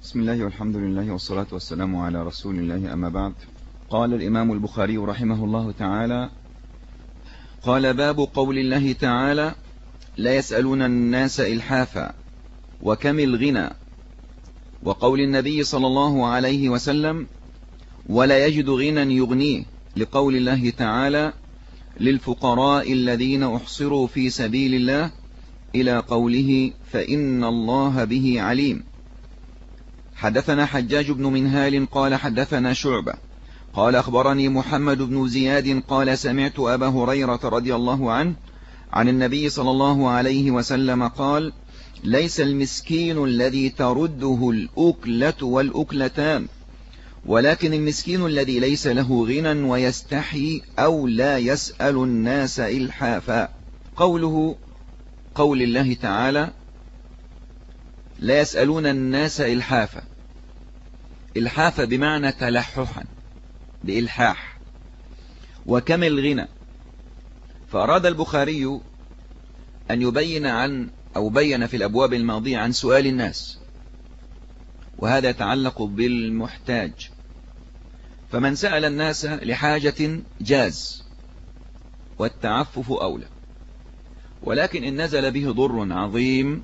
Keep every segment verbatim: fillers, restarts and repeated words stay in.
بسم الله والحمد لله والصلاة والسلام على رسول الله، أما بعد. قال الإمام البخاري رحمه الله تعالى: قال باب قول الله تعالى: لا يسألون الناس إلحافا وكم الغنى. وقول النبي صلى الله عليه وسلم: ولا يجد غنى يغنيه، لقول الله تعالى: للفقراء الذين أحصروا في سبيل الله، إلى قوله: فإن الله به عليم. حدثنا حجاج بن منهال قال حدثنا شعبة قال أخبرني محمد بن زياد قال سمعت أبا هريرة رضي الله عنه عن النبي صلى الله عليه وسلم قال: ليس المسكين الذي ترده الأكلة والأكلتان، ولكن المسكين الذي ليس له غنى ويستحي أو لا يسأل الناس إلحافا. قوله قول الله تعالى: لا يسألون الناس إلحافا. إلحافا بمعنى تلححا، بإلحاح. وكم الغنى، فأراد البخاري أن يبين عن أو بين في الأبواب الماضية عن سؤال الناس، وهذا يتعلق بالمحتاج. فمن سأل الناس لحاجة جاز، والتعفف أولى، ولكن إن نزل به ضر عظيم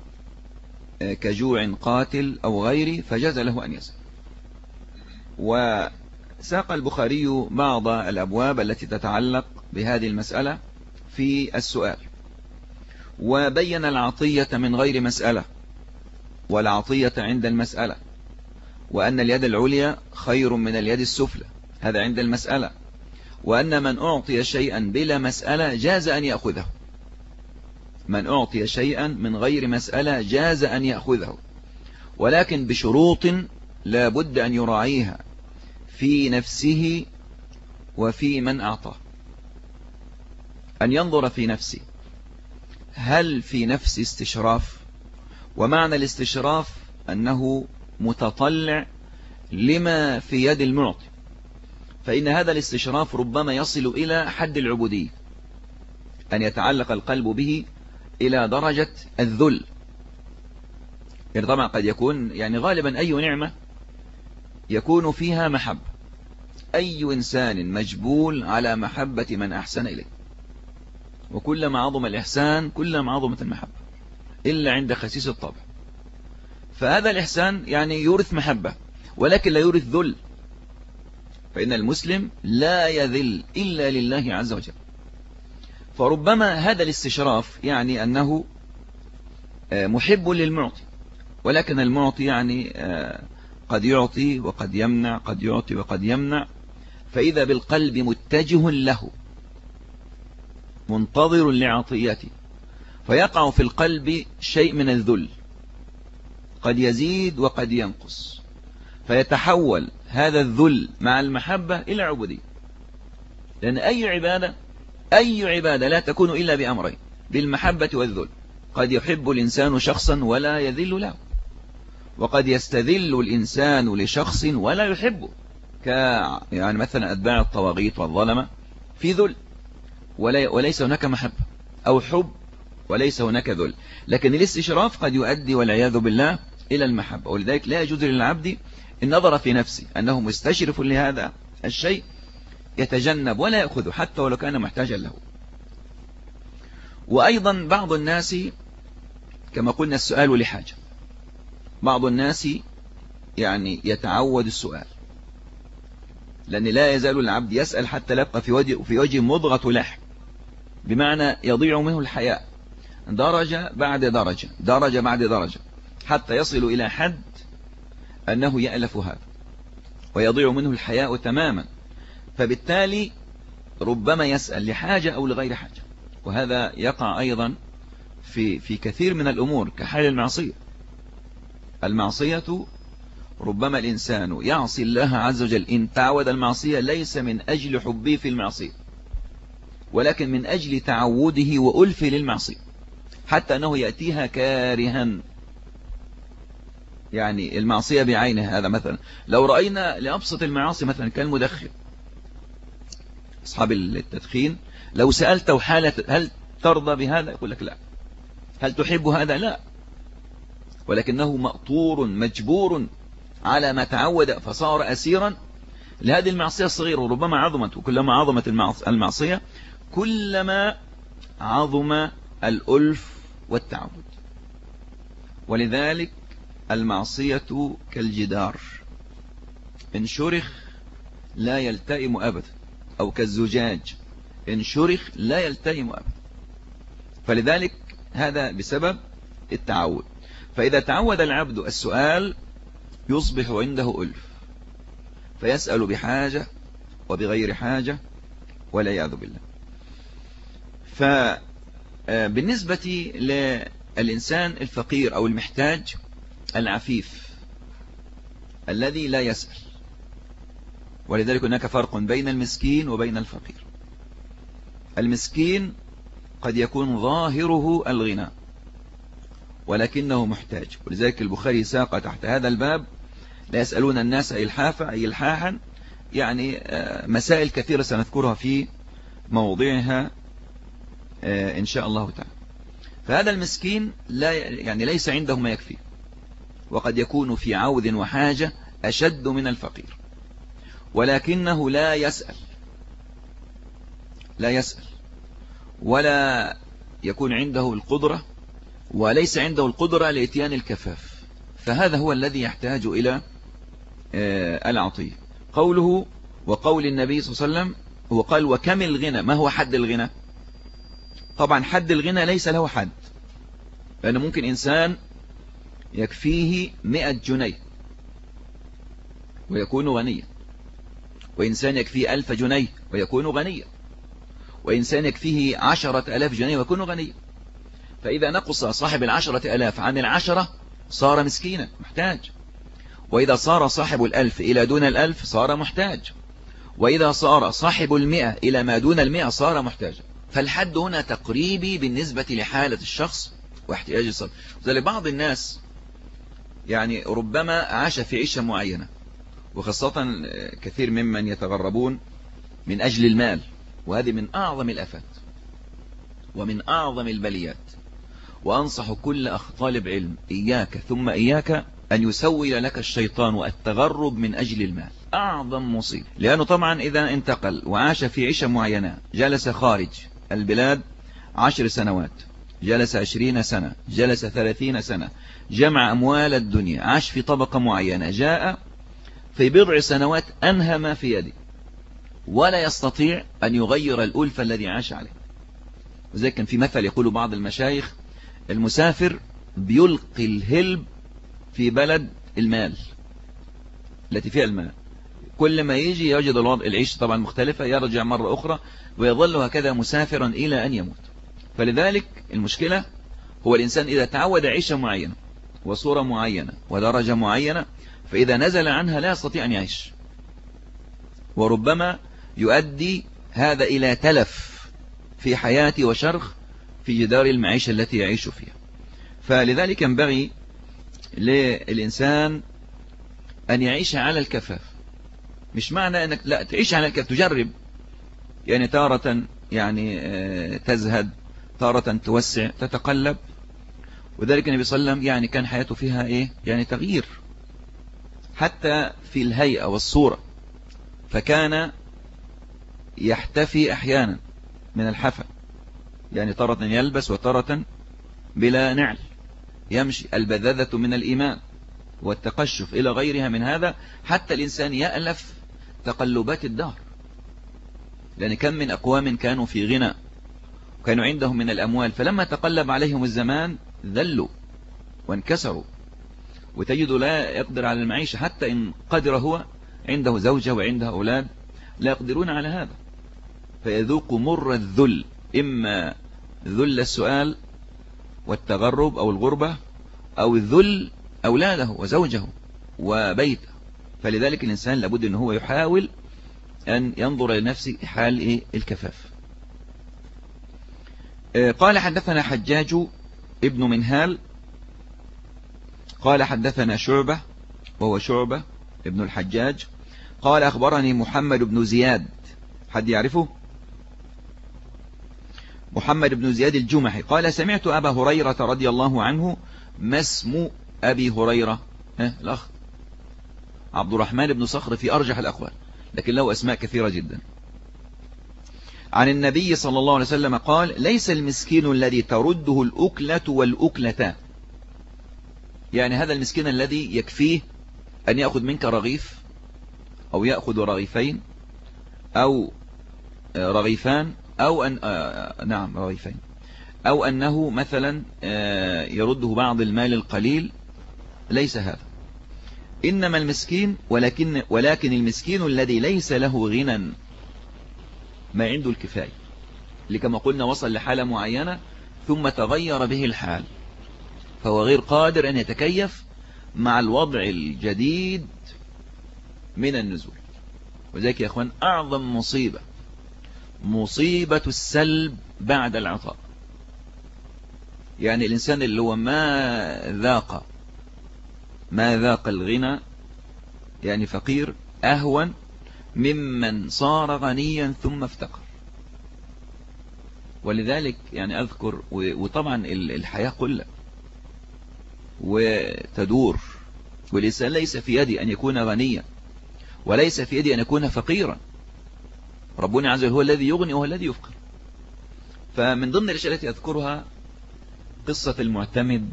كجوع قاتل أو غيره فجاز له أن يسأل. وساق البخاري بعض الأبواب التي تتعلق بهذه المسألة في السؤال، وبين العطية من غير مسألة، والعطية عند المسألة، وأن اليد العليا خير من اليد السفلى، هذا عند المسألة، وأن من أعطي شيئا بلا مسألة جاز أن يأخذه. من أعطي شيئا من غير مسألة جاز أن يأخذه، ولكن بشروط لا بد أن يراعيها في نفسه وفي من أعطاه. أن ينظر في نفسه، هل في نفس استشراف؟ ومعنى الاستشراف أنه متطلع لما في يد المعطي، فإن هذا الاستشراف ربما يصل إلى حد العبودية، أن يتعلق القلب به إلى درجة الذل. يعني طبعا قد يكون يعني غالبا أي نعمة يكون فيها محبة، أي إنسان مجبول على محبة من أحسن إليه، وكلما عظم الإحسان كلما عظمت المحبة، إلا عند خسيس الطبع. فهذا الإحسان يعني يورث محبة، ولكن لا يورث ذل، فإن المسلم لا يذل إلا لله عز وجل. فربما هذا الاستشراف يعني أنه محب للمعطي، ولكن المعطي يعني قد يعطي وقد يمنع، قد يعطي وقد يمنع، فإذا بالقلب متجه له منتظر لعطيته، فيقع في القلب شيء من الذل، قد يزيد وقد ينقص، فيتحول هذا الذل مع المحبة إلى عبودية. لأن أي عبادة أي عبادة لا تكون إلا بأمرين: بالمحبة والذل. قد يحب الإنسان شخصا ولا يذل له، وقد يستذل الإنسان لشخص ولا يحبه، ك يعني مثلا أتباع الطواغيت والظلمة في ذل، وليس هناك محبة، أو حب وليس هناك ذل. لكن الاستشراف قد يؤدي والعياذ بالله إلى المحبة، ولذلك لا يجوز للعبد إن نظر في نفسه أنه مستشرف لهذا الشيء يتجنب ولا يأخذه حتى ولو كان محتاجا له. وأيضا بعض الناس كما قلنا السؤال لحاجة، بعض الناس يعني يتعود السؤال، لأن لا يزال العبد يسأل حتى لا يبقى في وجه في وجه مضغة لحم، بمعنى يضيع منه الحياء درجة بعد درجة درجة بعد درجة، حتى يصل إلى حد أنه يألف هذا ويضيع منه الحياء تماما. فبالتالي ربما يسأل لحاجة أو لغير حاجة، وهذا يقع أيضا في في كثير من الأمور كحال المعصية. المعصية ربما الإنسان يعصي الله عز وجل إن تعود المعصية ليس من أجل حبه في المعصية، ولكن من أجل تعوده وألفه للمعصية، حتى أنه يأتيها كارها. يعني المعصية بعينها، هذا مثلا لو رأينا لأبسط المعاصي مثلا كالمدخن، أصحاب التدخين لو سألته حالة هل ترضى بهذا يقول لك لا. هل تحب هذا؟ لا. ولكنه مأطور مجبور على ما تعود فصار أسيرا لهذه المعصية الصغيرة. وربما عظمت، وكلما عظمت المعصية كلما عظم الألف والتعود. ولذلك المعصية كالجدار إن شرخ لا يلتئم أبدا، أو كالزجاج إن شرخ لا يلتئم أبدا. فلذلك هذا بسبب التعود. فإذا تعود العبد السؤال يصبح عنده ألف، فيسأل بحاجة وبغير حاجة والعياذ بالله. فبالنسبة للإنسان الفقير أو المحتاج العفيف الذي لا يسأل، ولذلك هناك فرق بين المسكين وبين الفقير. المسكين قد يكون ظاهره الغنى ولكنه محتاج، ولذلك البخاري ساق تحت هذا الباب لا يسألون الناس إلحافا أي إلحاحا، يعني مسائل كثيرة سنذكرها في موضعها إن شاء الله تعالى. فهذا المسكين لا يعني ليس عنده ما يكفي، وقد يكون في عوذ وحاجة أشد من الفقير، ولكنه لا يسأل لا يسأل ولا يكون عنده القدرة، وليس عنده القدرة لإتيان الكفاف. فهذا هو الذي يحتاج إلى العطية. قوله وقول النبي صلى الله عليه وسلم هو قال وكم الغنى. ما هو حد الغنى؟ طبعا حد الغنى ليس له حد، لأن ممكن إنسان يكفيه مئة جنيه ويكون غنيا، وإنسان يكفيه ألف جنيه ويكون غنيا، وإنسان يكفيه عشرة ألاف جنيه ويكون غنيا. فإذا نقص صاحب العشرة ألاف عن العشرة صار مسكينا محتاج، وإذا صار صاحب الألف إلى دون الألف صار محتاج، وإذا صار صاحب المئة إلى ما دون المئة صار محتاجا. فالحد هنا تقريبي بالنسبة لحالة الشخص واحتياج الصرف. لبعض الناس يعني ربما عاش في عيشة معينة، وخاصة كثير ممن يتغربون من أجل المال، وهذه من أعظم الآفات ومن أعظم البليات. وأنصح كل أخ طالب علم إياك ثم إياك أن يسول لك الشيطان التغرب من أجل المال، أعظم مصيبة. لأنه طبعا إذا انتقل وعاش في عيشة معينة، جلس خارج البلاد عشر سنوات، جلس عشرين سنة، جلس ثلاثين سنة، جمع أموال الدنيا، عاش في طبقة معينة، جاء في بضع سنوات أنهى ما في يده، ولا يستطيع أن يغير الألف الذي عاش عليه. وذلك كان في مثل يقول بعض المشايخ: المسافر بيلقي الهلب في بلد المال التي فيها المال، كل ما يجي يجد الوضع العيش طبعا مختلفة، يرجع مرة أخرى ويظل هكذا مسافرا إلى أن يموت. فلذلك المشكلة هو الإنسان إذا تعود عيشة معينة وصورة معينة ودرجة معينة، فإذا نزل عنها لا يستطيع أن يعيش، وربما يؤدي هذا إلى تلف في حياته وشرخ في جدار المعيشة التي يعيش فيها. فلذلك ينبغي للإنسان أن يعيش على الكفاف. مش معنى أنك لا تعيش على الكفاف، تجرب، يعني تارة يعني تزهد، تارة توسع، تتقلب. وذلك النبي صلى الله عليه وسلم يعني كان حياته فيها إيه؟ يعني تغيير حتى في الهيئة والصورة، فكان يحتفي أحيانا من الحفا، يعني تارة يلبس وتارة بلا نعل، يمشي. البذاذة من الإيمان والتقشف إلى غيرها من هذا، حتى الإنسان يألف تقلبات الدهر. لأن كم من أقوام كانوا في غنى وكانوا عندهم من الأموال، فلما تقلب عليهم الزمان ذلوا وانكسروا، وتجد لا يقدر على المعيشة، حتى إن قدر هو عنده زوجة وعنده أولاد لا يقدرون على هذا، فيذوق مر الذل، إما ذل السؤال والتغرب أو الغربة، أو الذل أولاده وزوجه وبيته. فلذلك الإنسان لابد أنه هو يحاول أن ينظر لنفسه حال إيه؟ الكفاف. قال حدثنا حجاج ابن منهال قال حدثنا شعبة وهو شعبة ابن الحجاج قال أخبرني محمد بن زياد. حد يعرفه؟ محمد بن زياد الجمحي قال سمعت أبا هريرة رضي الله عنه ما اسم أبي هريرة الأخ عبد الرحمن بن صخر في أرجح الأقوال، لكن له أسماء كثيرة جدا. عن النبي صلى الله عليه وسلم قال: ليس المسكين الذي ترده الأكلة والأكلتان، يعني هذا المسكين الذي يكفيه أن يأخذ منك رغيف أو يأخذ رغيفين أو رغيفان أو أن آه نعم رغيفين أو أنه مثلا آه يرده بعض المال القليل، ليس هذا. إنما المسكين ولكن ولكن المسكين الذي ليس له غنى، ما عنده الكفاية، اللي كما قلنا وصل لحالة معينة ثم تغير به الحال، فهو غير قادر أن يتكيف مع الوضع الجديد من النزول. وذلك يا أخوان أعظم مصيبة مصيبة السلب بعد العطاء. يعني الإنسان اللي هو ما ذاق ما ذاق الغنى، يعني فقير، أهون ممن صار غنيا ثم افتقر. ولذلك يعني أذكر، وطبعا الحياة قلة وتدور، والإنسان ليس في يدي أن يكون غنيا وليس في يدي أن يكون فقيرا. ربنا عز وجل هو الذي يغني وهو الذي يفقر. فمن ضمن الأشياء التي أذكرها قصة المعتمد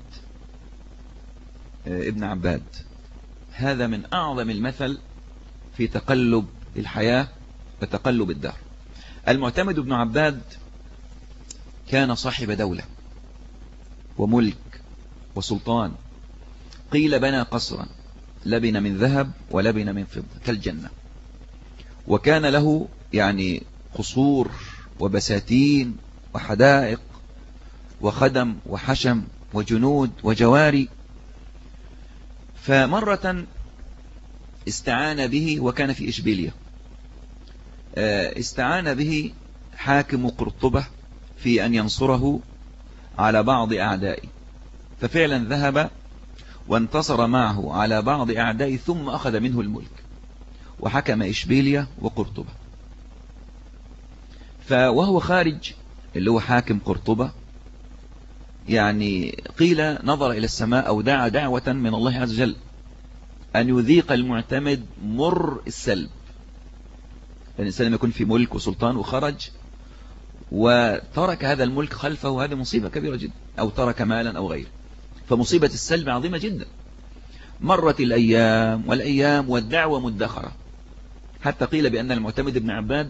ابن عباد. هذا من أعظم المثل في تقلب الحياة وتقلب الدهر. المعتمد ابن عباد كان صاحب دولة وملك وسلطان، قيل بنى قصرا لبن من ذهب ولبن من فضة كالجنة، وكان له يعني قصور وبساتين وحدائق وخدم وحشم وجنود وجواري. فمرة استعان به، وكان في إشبيلية، استعان به حاكم قرطبة في أن ينصره على بعض أعدائه، ففعلا ذهب وانتصر معه على بعض أعدائه ثم أخذ منه الملك وحكم إشبيلية وقرطبة. فوهو خارج اللي هو حاكم قرطبة، يعني قيل نظر إلى السماء أو دعا دعوة من الله عز وجل أن يذيق المعتمد مر السلب. الإنسان لما يكون في ملك وسلطان وخرج وترك هذا الملك خلفه، هذه مصيبة كبيرة جدا، أو ترك مالا أو غيره، فمصيبة السلب عظيمة جدا. مرت الأيام والأيام والدعوة مدخرة، حتى قيل بأن المعتمد بن عباد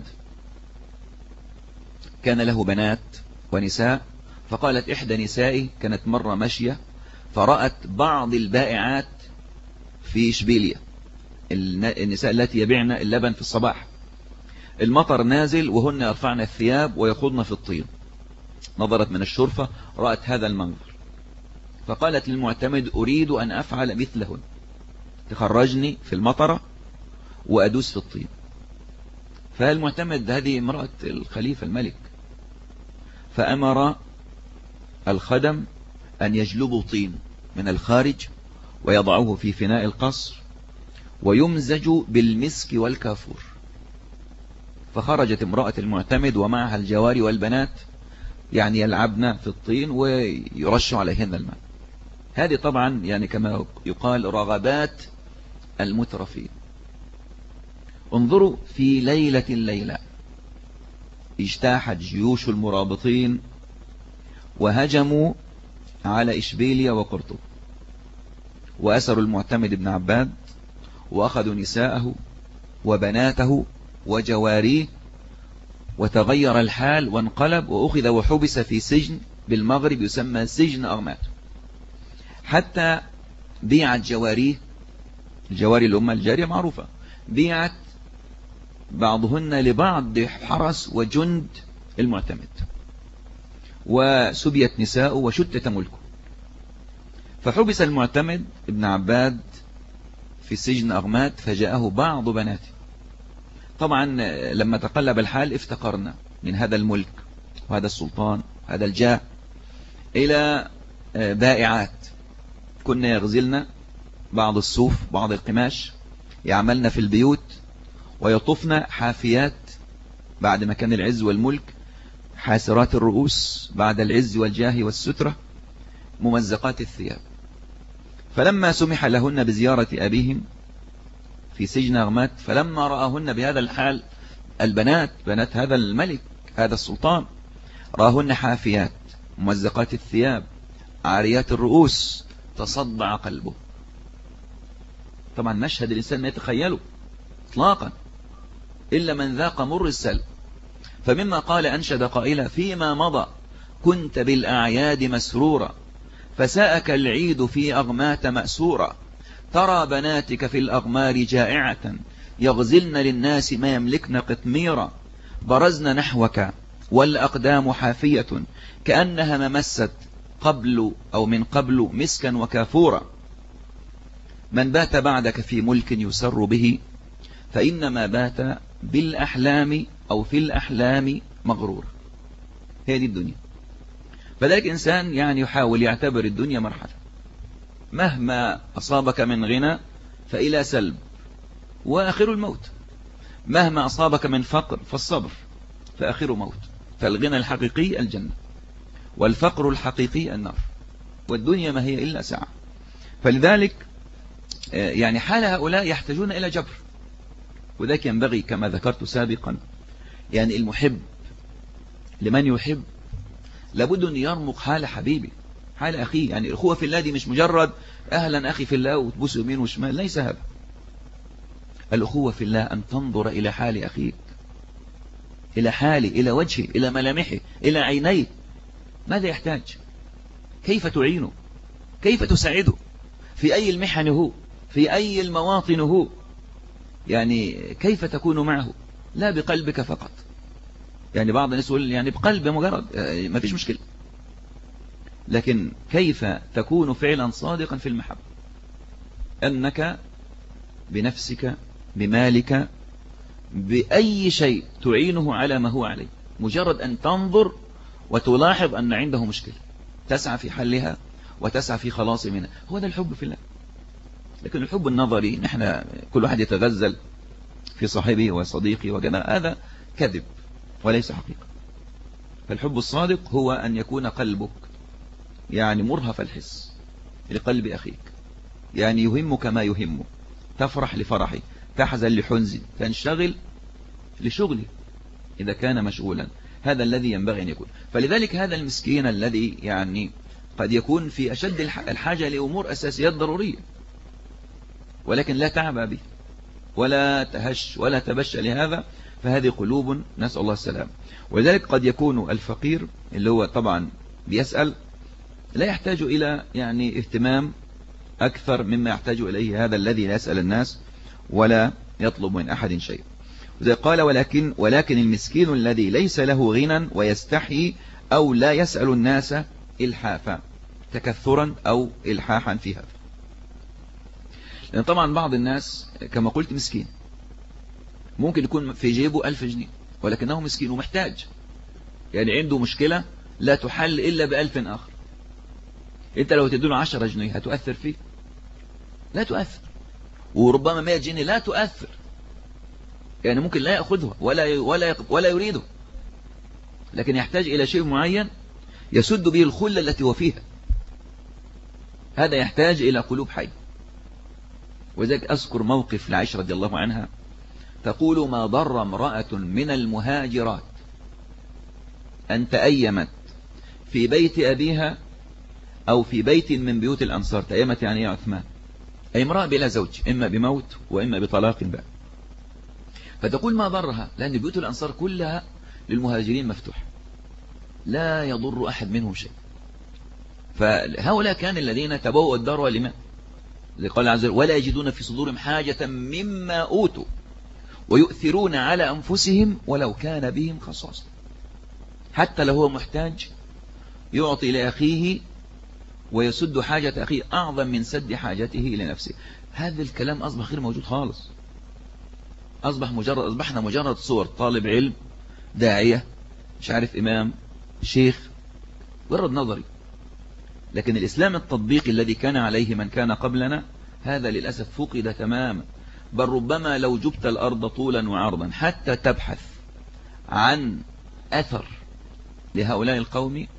كان له بنات ونساء، فقالت إحدى نسائه كانت مرة ماشية فرأت بعض البائعات في إشبيلية، النساء التي يبيعن اللبن في الصباح، المطر نازل وهن يرفعن الثياب ويخوضن في الطين. نظرت من الشرفة رأت هذا المنظر، فقالت للمعتمد: أريد أن أفعل مثلهن، تخرجني في المطرة وأدوس في الطين. فالمعتمد، هذه امرأة الخليفة الملك، فأمر الخدم أن يجلبوا طين من الخارج ويضعوه في فناء القصر ويمزج بالمسك والكافور. فخرجت امرأة المعتمد ومعها الجواري والبنات، يعني يلعبن في الطين ويرش عليهن الماء. هذه طبعا يعني كما يقال رغبات المترفين. انظروا، في ليلة الليلة اجتاحت جيوش المرابطين وهجموا على إشبيلية وقرطبة، وأسروا المعتمد بن عباد وأخذوا نساءه وبناته وجواريه، وتغير الحال وانقلب، وأخذ وحبس في سجن بالمغرب يسمى سجن أغمات، حتى بيعت جواريه. الجواري الأمة الجارية معروفة، بيعت بعضهن لبعض حرس وجند المعتمد، وسبيت نساءه وشتت ملكه. فحبس المعتمد ابن عباد في سجن أغمات، فجاءه بعض بناته. طبعا لما تقلب الحال افتقرنا من هذا الملك وهذا السلطان وهذا الجاه إلى بائعات، كنا يغزلنا بعض الصوف بعض القماش، يعملنا في البيوت ويطفن حافيات بعد ما كان العز والملك، حاسرات الرؤوس بعد العز والجاه والسترة، ممزقات الثياب. فلما سمح لهن بزيارة أبيهم في سجن أغمات، فلما رآهن بهذا الحال البنات بنات هذا الملك هذا السلطان، رآهن حافيات ممزقات الثياب عاريات الرؤوس، تصدع قلبه. طبعا مشهد الإنسان ما يتخيله اطلاقا إلا من ذاق مر السل. فمما قال أنشد قائلا: فيما مضى كنت بالأعياد مسرورا، فساءك العيد في أغمات مأسورا، ترى بناتك في الأغمار جائعة، يغزلن للناس ما يملكن قطميرا، برزن نحوك والأقدام حافية، كأنها ممست قبل أو من قبل مسكا وكافورا، من بات بعدك في ملك يسر به، فإنما بات بالأحلام أو في الأحلام مغرور. هذه الدنيا. فذلك إنسان يعني يحاول يعتبر الدنيا مرحلة، مهما أصابك من غنى فإلى سلب وآخر الموت، مهما أصابك من فقر فالصبر فآخر موت. فالغنى الحقيقي الجنة، والفقر الحقيقي النار، والدنيا ما هي إلا ساعة. فلذلك يعني حال هؤلاء يحتاجون إلى جبر، وذلك ينبغي كما ذكرت سابقا، يعني المحب لمن يحب لابد أن يرمق حال حبيبي حال أخيه. يعني الأخوة في الله دي مش مجرد أهلا أخي في الله وتبوس يمين وشمال، ليس هذا. الأخوة في الله أن تنظر إلى حال أخيك، إلى حالي، إلى وجهي، إلى ملامحي، إلى عينيه، ماذا يحتاج، كيف تعينه، كيف تساعده، في أي المحن هو، في أي المواطن هو، يعني كيف تكون معه، لا بقلبك فقط. يعني بعض الناس يقول يعني بقلب مجرد ما فيش مشكلة، لكن كيف تكون فعلا صادقا في المحبة، أنك بنفسك بمالك بأي شيء تعينه على ما هو عليه، مجرد أن تنظر وتلاحظ أن عنده مشكلة تسعى في حلها وتسعى في خلاص منها، هو ده الحب في الله. لكن الحب النظري نحن كل واحد يتغزل في صاحبه وصديقه وكذا، هذا كذب وليس حقيقة. فالحب الصادق هو أن يكون قلبك يعني مرهف الحس لقلب أخيك، يعني يهمك ما يهمه، تفرح لفرحه، تحزن لحزنه، تنشغل لشغله إذا كان مشغولا. هذا الذي ينبغي أن يكون. فلذلك هذا المسكين الذي يعني قد يكون في أشد الحاجة لأمور أساسيات ضرورية، ولكن لا تعبى به ولا تهش ولا تبش لهذا، فهذه قلوب نسأل الله السلام. ولذلك قد يكون الفقير اللي هو طبعا بيسأل لا يحتاج إلى يعني اهتمام أكثر مما يحتاج إليه هذا الذي لا يسأل الناس ولا يطلب من أحد شيء. وزي قال: ولكن ولكن المسكين الذي ليس له غنى ويستحي أو لا يسأل الناس إلحافا، تكثرا أو إلحاحا في هذا. لأن طبعا بعض الناس كما قلت مسكين، ممكن يكون في جيبه ألف جنيه ولكنه مسكين ومحتاج، يعني عنده مشكلة لا تحل إلا بألف آخر. انت لو تدونه عشرة جنيه هتؤثر فيه؟ لا تؤثر. وربما مئة جنيه لا تؤثر، يعني ممكن لا يأخذها ولا ولا ولا يريده، لكن يحتاج إلى شيء معين يسد به الخلة التي هو فيها. هذا يحتاج إلى قلوب حي. وذلك أذكر موقف لعائشة رضي الله عنها تقول: ما ضر امرأة من المهاجرات أن تأيمت في بيت أبيها أو في بيت من بيوت الأنصار. تأيمت يعني يا عثمان، أي امرأة بلا زوج، إما بموت وإما بطلاق بقى. فتقول ما ضرها، لأن بيوت الأنصار كلها للمهاجرين مفتوح، لا يضر أحد منهم شيء. فهؤلاء كان الذين تبوأوا الدار والإيمان، زي قال عز وجل: ولا يجدون في صدورهم حاجة مما أوتوا ويؤثرون على أنفسهم ولو كان بهم خصاصة. حتى لو هو محتاج يعطي لأخيه ويسد حاجة أخيه أعظم من سد حاجته لنفسه. هذا الكلام أصبح غير موجود خالص. أصبح مجرد أصبحنا مجرد صور، طالب علم، داعية، مش عارف إمام، شيخ، مجرد نظري. لكن الإسلام التطبيقي الذي كان عليه من كان قبلنا هذا للأسف فقد تماما. بل ربما لو جبت الأرض طولا وعرضا حتى تبحث عن أثر لهؤلاء القوم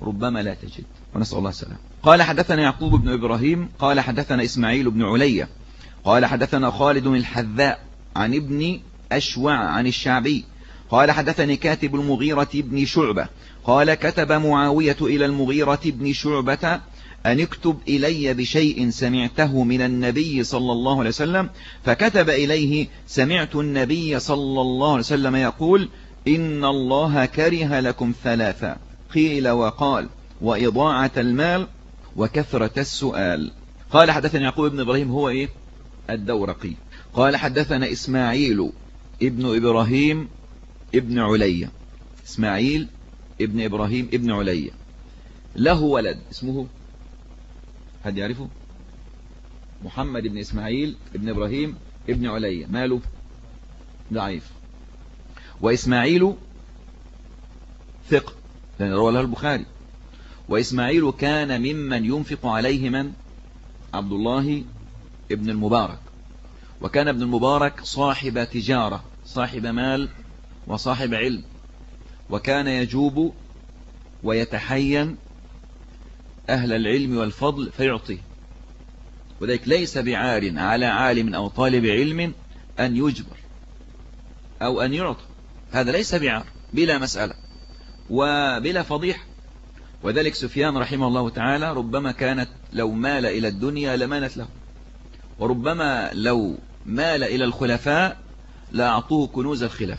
ربما لا تجد، ونسأل الله السلام. قال حدثنا يعقوب بن إبراهيم قال حدثنا إسماعيل بن علية قال حدثنا خالد الحذاء عن ابن أشوع عن الشعبي قال حدثني كاتب المغيرة بن شعبة قال كتب معاوية إلى المغيرة بن شعبة أن اكتب إلي بشيء سمعته من النبي صلى الله عليه وسلم، فكتب إليه: سمعت النبي صلى الله عليه وسلم يقول: إن الله كره لكم ثلاثة، قيل وقال، وإضاعة المال، وكثرة السؤال. قال حدثنا يعقوب بن إبراهيم هو إيه؟ الدورقي. قال حدثنا إسماعيل ابن إبراهيم ابن علية، إسماعيل ابن إبراهيم ابن علية له ولد اسمه، حد يعرفه؟ محمد بن إسماعيل ابن إبراهيم ابن علية، ماله؟ ضعيف. وإسماعيل ثقة لأن روى له البخاري. وإسماعيل كان ممن ينفق عليه من؟ عبد الله ابن المبارك. وكان ابن المبارك صاحب تجارة، صاحب مال وصاحب علم، وكان يجوب ويتحين أهل العلم والفضل فيعطيه، وذلك ليس بعار على عالم أو طالب علم أن يجبر أو أن يعطى، هذا ليس بعار، بلا مسألة وبلا فضيحة. وذلك سفيان رحمه الله تعالى ربما كانت لو مال إلى الدنيا لمانت له، وربما لو مال إلى الخلفاء لأعطوه كنوز الخلاف،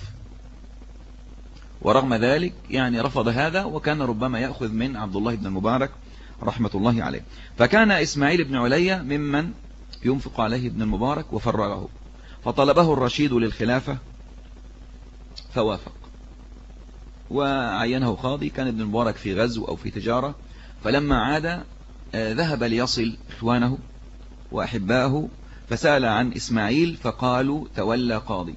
ورغم ذلك يعني رفض هذا، وكان ربما يأخذ من عبد الله بن المبارك رحمة الله عليه. فكان إسماعيل بن علية ممن ينفق عليه ابن المبارك وفرغه، فطلبه الرشيد للخلافة فوافق وعينه قاضي. كان ابن المبارك في غزو أو في تجارة، فلما عاد ذهب ليصل إخوانه وأحباءه، فسأل عن إسماعيل فقالوا تولى قاضي،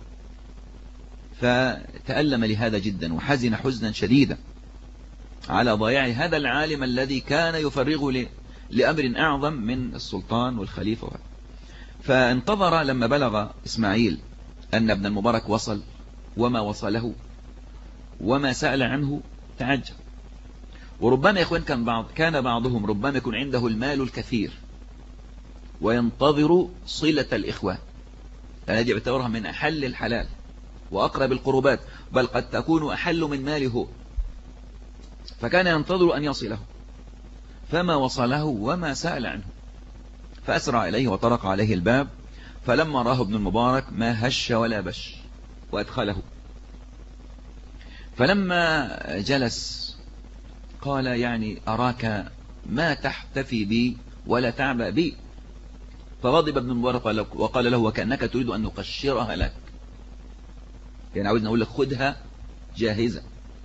فتألم لهذا جدا وحزن حزنا شديدا على ضياع هذا العالم الذي كان يفرغ لأمر أعظم من السلطان والخليفة. فانتظر لما بلغ إسماعيل أن ابن المبارك وصل وما وصله وما سأل عنه تعجب. وربما يكون كان بعض كان بعضهم ربما يكون عنده المال الكثير وينتظر صلة الإخوان، الذي يعتبرها من أحل الحلال وأقرب القربات، بل قد تكون أحل من ماله، فكان ينتظر أن يصله فما وصله وما سأل عنه، فأسرع إليه وطرق عليه الباب، فلما راه ابن المبارك ما هش ولا بش وأدخله. فلما جلس قال يعني أراك ما تحتفي بي ولا تعبأ بي، فغضب ابن المبارك وقال له: وكأنك تريد أن نقشرها لك، يعني عاوزنا أقول لك خدها جاهزة.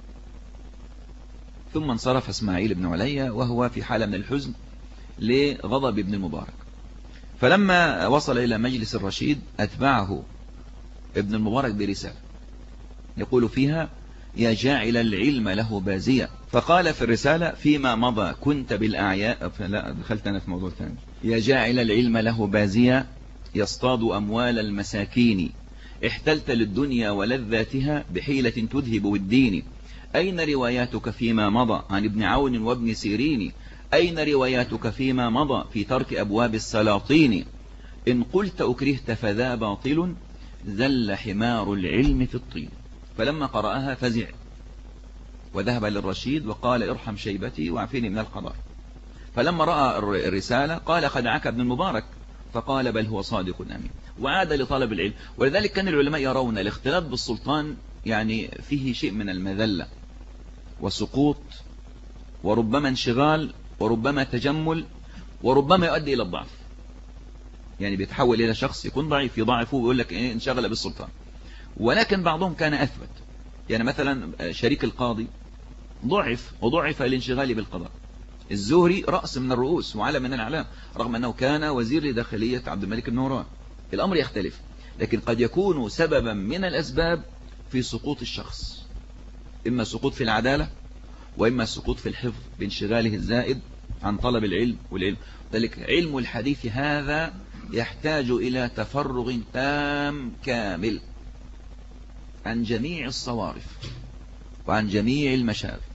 ثم انصرف إسماعيل بن علية وهو في حالة من الحزن لغضب ابن المبارك. فلما وصل إلى مجلس الرشيد أتبعه ابن المبارك برسالة يقول فيها: يا جاعل العلم له بازية. فقال في الرسالة: فيما مضى كنت بالأعياء، لا دخلت أنا في موضوع ثاني. يا جاعل العلم له بازية يصطاد أموال المساكين، احتلت للدنيا ولذاتها بحيلة تذهب بالدين. أين رواياتك فيما مضى عن ابن عون وابن سيرين؟ أين رواياتك فيما مضى في ترك أبواب السلاطين؟ إن قلت أكرهت فذا باطل، زل حمار العلم في الطين. فلما قرأها فزع وذهب للرشيد وقال: ارحم شيبتي واعفني من القضاء. فلما رأى الرسالة قال: خدعك ابن المبارك، فقال: بل هو صادق أمين، وعاد لطلب العلم. ولذلك كان العلماء يرون الاختلاط بالسلطان يعني فيه شيء من المذلة وسقوط، وربما انشغال، وربما تجمل، وربما يؤدي إلى الضعف، يعني بيتحول إلى شخص يكون ضعيف يضعفه ويقول لك إيه انشغل بالسلطان. ولكن بعضهم كان أثبت، يعني مثلا شريك القاضي ضعف وضعف الانشغال بالقضاء. الزهري رأس من الرؤوس وعلم من الأعلام، رغم أنه كان وزير لداخلية عبد الملك بن مروان. الأمر يختلف، لكن قد يكون سببا من الأسباب في سقوط الشخص، إما سقوط في العدالة وإما سقوط في الحفظ بانشغاله الزائد عن طلب العلم والعلم. ذلك علم الحديث هذا يحتاج إلى تفرغ تام كامل عن جميع الصوارف وعن جميع المشارف،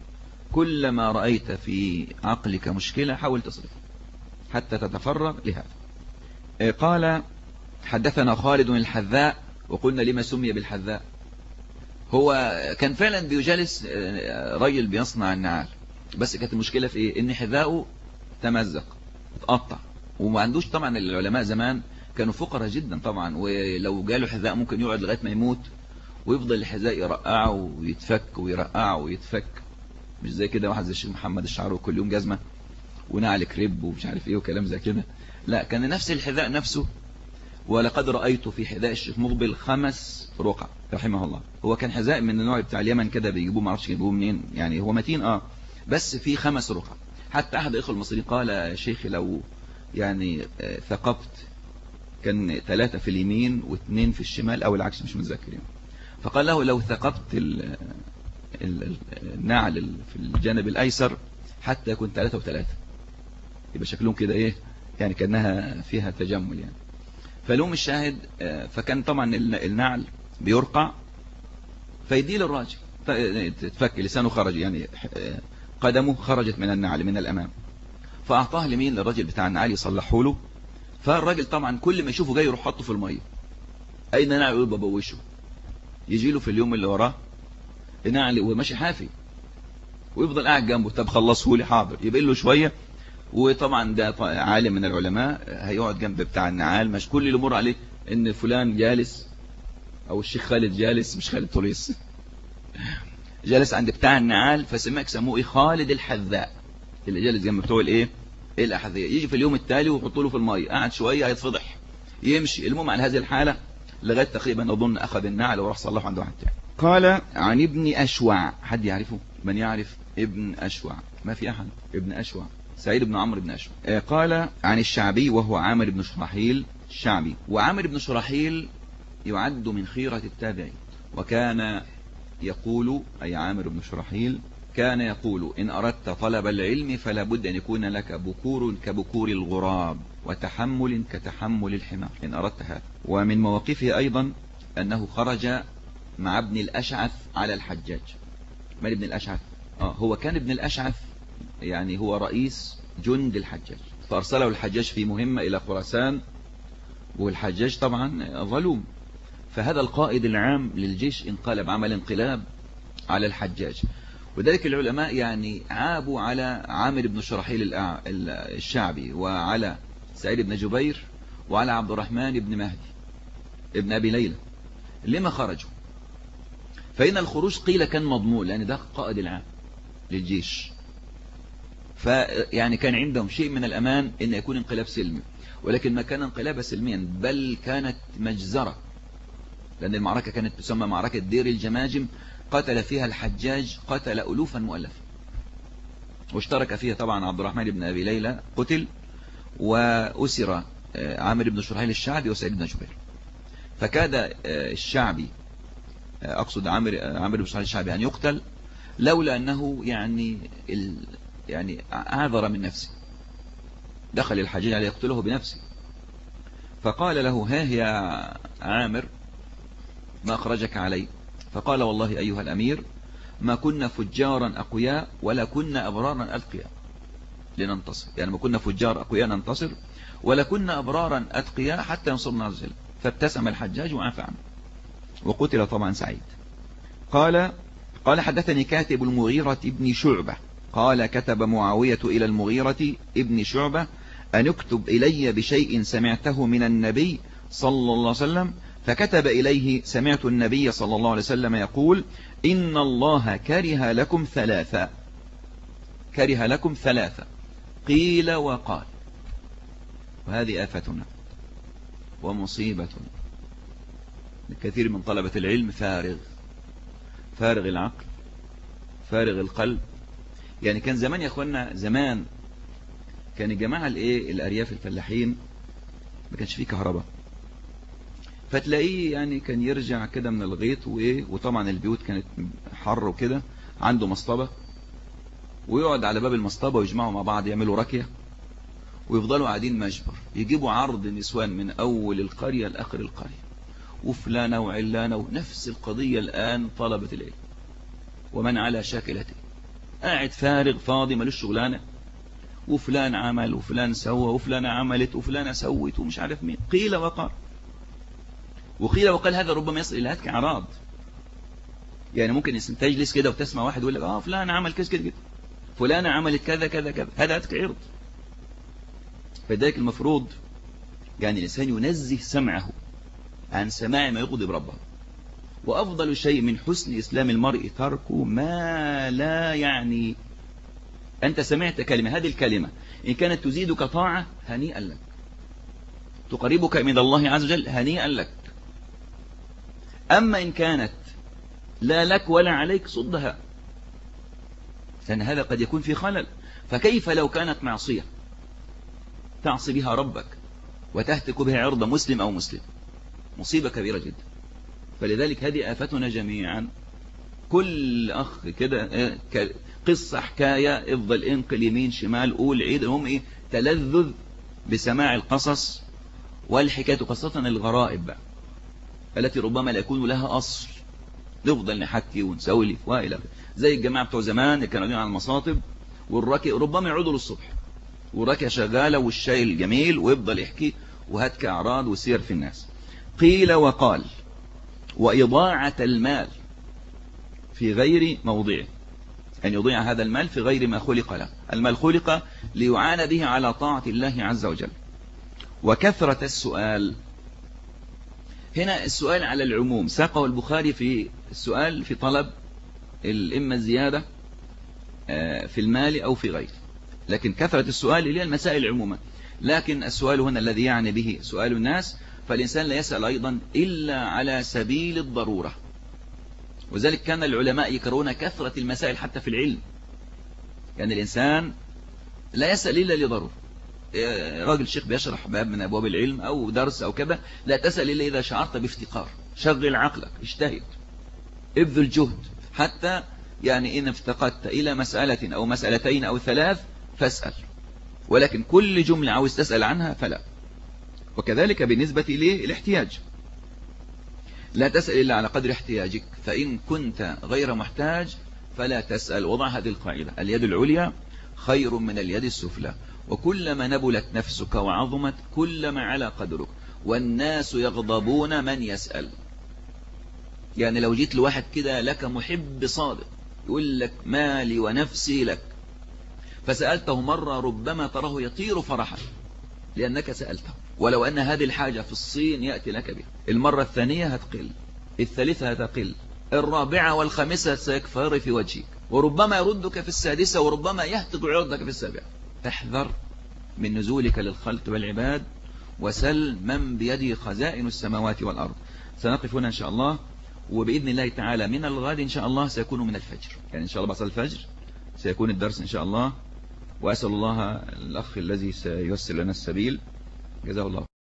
كلما رأيت في عقلك مشكلة حاول تصرف حتى تتفرغ لهذا. قال حدثنا خالد الحذاء. وقلنا لما سمي بالحذاء؟ هو كان فعلا بيجالس رجل بيصنع النعال، بس كانت المشكلة في ايه؟ ان حذاؤه تمزق اتقطع، وما عندوش. طبعا العلماء زمان كانوا فقراء جدا طبعا، ولو جاله حذاء ممكن يقعد لغاية ما يموت ويفضل الحذاء يرقعه ويتفك ويرقعه ويتفك، مش زي كده واحد زي الشيخ محمد الشعراوي كل يوم جزمة ونعل كريب ومش عارف ايه وكلام زي كده. لا، كان نفس الحذاء نفسه. ولقد رأيت في حذاء الشيخ مقبل خمس رقع رحمه الله. هو كان حذاء من النوع بتاع اليمن كده، بيجيبوه ما اعرفش يجيبوه منين، يعني هو متين اه بس في خمس رقع. حتى احد الاخوه المصريين قال يا شيخ لو يعني ثقبت كان ثلاثة في اليمين واثنين في الشمال او العكس مش متذكر يعني. فقال له لو ثقبت النعل في الجانب الايسر حتى يكون ثلاثة وثلاثة، يبقى شكلهم كده ايه يعني كأنها فيها تجمل يعني. فلوم الشاهد، فكان طبعا النعل بيرقع فيدي للراجل، تفك لسانه خرج يعني قدمه خرجت من النعل من الأمام، فأعطاه لمين؟ للراجل بتاع النعل يصلحه له. فالراجل طبعا كل ما يشوفه جاي يروح حطه في المية. أين نعل؟ يقول ببوشه. يجي له في اليوم اللي وراه نعل وماشي حافي ويفضل قاعد جنبه، طب خلصه لي حاضر، يبقى له شوية. وطبعا ده عالم من العلماء هيقعد جنب بتاع النعال، مش كل اللي يمر عليه ان فلان جالس او الشيخ خالد جالس، مش خالد طريس جالس عند بتاع النعال، فسمعك سموه ايه؟ خالد الحذاء، اللي جالس جنب بتوع الايه الاحذيه. يجي في اليوم التالي ويحطوا له في الميه، قاعد شويه هيتفضح يمشي. المهم على هذه الحاله لغايه تقريبا اظن اخذ النعل وراح صلحه عند واحد تاني. قال عن ابن اشوع. حد يعرفه؟ من يعرف ابن اشوع؟ ما في احد. ابن اشوع سعيد بن عمرو بن أشوع. قال عن الشعبي وهو عامر بن شراحيل الشعبي. وعامر بن شراحيل يعد من خيرة التابعين، وكان يقول أي عامر بن شراحيل كان يقول إن أردت طلب العلم فلا بد أن يكون لك بكور كبكور الغراب وتحمل كتحمل الحمار إن أردت هذا. ومن مواقفه أيضا أنه خرج مع ابن الأشعث على الحجاج. من ابن الأشعث؟ آه هو كان ابن الأشعث يعني هو رئيس جند الحجاج، فأرسله الحجاج في مهمة إلى خراسان، والحجاج طبعا ظلوم، فهذا القائد العام للجيش انقلب، عمل انقلاب على الحجاج. وذلك العلماء يعني عابوا على عامر بن شراحيل الشعبي وعلى سعيد بن جبير وعلى عبد الرحمن بن مهدي ابن أبي ليلى لما خرجوا. فإن الخروج قيل كان مضمون لأن ده قائد العام للجيش، فيعني كان عندهم شيء من الأمان إن يكون انقلاب سلمي، ولكن ما كان انقلاب سلميا بل كانت مجزرة، لأن المعركة كانت تسمى معركة دير الجماجم، قتل فيها الحجاج قتل ألوفا مؤلفة، واشترك فيها طبعا عبد الرحمن بن أبي ليلى قتل، وأسر عامر بن شراحيل الشعبي وسعيد بن جبير. فكاد الشعبي أقصد عامر عامر بن شراحيل الشعبي أن يقتل لولا أنه يعني ال يعني أعذر من نفسه، دخل الحجاج عليه يقتله بنفسه، فقال له ها يا عامر ما أخرجك علي؟ فقال والله أيها الأمير ما كنا فجارا أقوياء ولا كنا أبرارا أتقياء لننتصر، يعني ما كنا فجار أقوياء ننتصر ولا كنا أبرارا أتقياء حتى ينصرنا عز وجل. فابتسم الحجاج وعفى عنه، وقتل طبعا سعيد. قال قال حدثني كاتب المغيرة ابن شعبة قال كتب معاوية إلى المغيرة ابن شعبة أن اكتب إلي بشيء سمعته من النبي صلى الله عليه وسلم، فكتب إليه سمعت النبي صلى الله عليه وسلم يقول إن الله كره لكم ثلاثة، كره لكم ثلاثة قيل وقال. وهذه آفتنا ومصيبتنا. الكثير من طلبة العلم فارغ، فارغ العقل فارغ القلب. يعني كان زمان يا اخوانا، زمان كان الجماعة الايه الارياف الفلاحين ما كانش فيه كهرباء، فتلاقيه يعني كان يرجع كده من الغيط وايه، وطبعا البيوت كانت حر وكده، عنده مصطبة ويقعد على باب المصطبة ويجمعوا مع بعض يعملوا ركية ويفضلوا قاعدين مجبر، يجيبوا عرض نسوان من اول القرية لاخر القرية وفلانة وعلانة، ونفس القضية الان طلبة العلم ومن على شاكلته. قاعد فارغ فاضي ملوش شغلانة، وفلان عمل وفلان سوى وفلانة عملت وفلانة سوت ومش عارف مين، قيل وقال. وقيل وقال هذا ربما يصل إلى هتك أعراض. يعني ممكن تجلس كده وتسمع واحد يقول لك اه فلان عمل كذا كذا كذا، فلانة عملت كذا كذا كذا، هذا هتك عرض. فذلك المفروض يعني الإنسان ينزه سمعه عن سماع ما يغضب ربه. وأفضل شيء من حسن إسلام المرء ترك ما لا يعني. أنت سمعت كلمة، هذه الكلمة إن كانت تزيدك طاعة هنيئا لك، تقربك من الله عز وجل هنيئا لك. أما إن كانت لا لك ولا عليك صدها، لأن هذا قد يكون في خلل. فكيف لو كانت معصية تعصي بها ربك وتهتك بها عرض مسلم أو مسلم؟ مصيبة كبيرة جدا. فلذلك هذه آفتنا جميعا. كل أخ كده قصة حكاية افضل انقل يمين شمال قول عيد، هم إيه؟ تلذذ بسماع القصص والحكاية، خاصة الغرائب بقى التي ربما لا يكون لها أصل، نفضل نحكي ونسولف وإلى زي الجماعة بتوع زمان اللي كانوا قاعدين على المصاطب والراكي ربما يعودوا للصبح والراكية شغالة والشاي الجميل ويفضل يحكي وهتك أعراض وسير في الناس. قيل وقال وإضاعة المال في غير موضعه، أن يضيع هذا المال في غير ما خلق له. المال خلق ليعان به على طاعة الله عز وجل. وكثرة السؤال، هنا السؤال على العموم ساقه البخاري في السؤال في طلب إما الزيادة في المال أو في غيره، لكن كثرة السؤال اللي هي المسائل عموما. لكن السؤال هنا الذي يعني به سؤال الناس، فالإنسان لا يسأل أيضا إلا على سبيل الضرورة. وذلك كان العلماء يكرهون كثرة المسائل حتى في العلم. يعني الإنسان لا يسأل إلا لضرورة. راجل شيخ بيشرح باب من أبواب العلم أو درس أو كذا، لا تسأل إلا إذا شعرت بافتقار. شغل عقلك، اجتهد، ابذل جهد، حتى يعني إن افتقدت إلى مسألة أو مسألتين أو ثلاث فاسأل، ولكن كل جملة عاوز تسأل عنها فلا. وكذلك بالنسبة للاحتياج، لا تسأل إلا على قدر احتياجك، فإن كنت غير محتاج فلا تسأل. وضع هذه القاعدة: اليد العليا خير من اليد السفلى، وكلما نبلت نفسك وعظمت كلما على قدرك، والناس يغضبون من يسأل. يعني لو جيت لواحد كده لك محب صادق يقول لك مالي ونفسي لك، فسألته مرة ربما تراه يطير فرحا لأنك سألته، ولو أن هذه الحاجة في الصين يأتي لك بها. المرة الثانية هتقل، الثالثة هتقل، الرابعة والخامسة سيكفر في وجهك، وربما يردك في السادسة، وربما يهتك عرضك في السابعة. فاحذر من نزولك للخلق والعباد، وسل من بيده خزائن السماوات والأرض. سنقف هنا إن شاء الله، وبإذن الله تعالى من الغد إن شاء الله سيكون من الفجر، يعني إن شاء الله بعد الفجر سيكون الدرس إن شاء الله. وأسأل الله الأخ الذي سييسر لنا السبيل جزاه الله